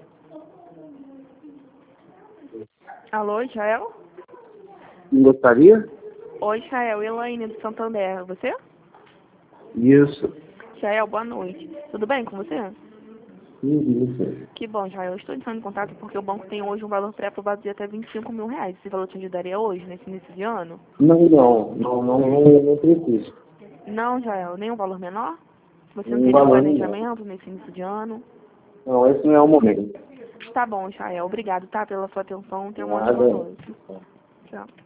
Alô, Israel? Gostaria? Oi, Israel. Elaine do Santander. Você? Isso. Israel, boa noite. Tudo bem com você? Isso. Que bom, Israel. Eu estou entrando em contato porque o banco tem hoje um valor pré-aprovado de até 25 mil reais. Esse valor te ajudaria hoje, nesse início de ano? Não preciso. Não, Israel. Nem um valor menor? Você não Um teria um valor planejamento nesse início de ano? Não, esse não é o momento. Tá bom, Israel. Obrigado, tá? Pela sua atenção. Tenha uma Nada. ótima noite. Tchau.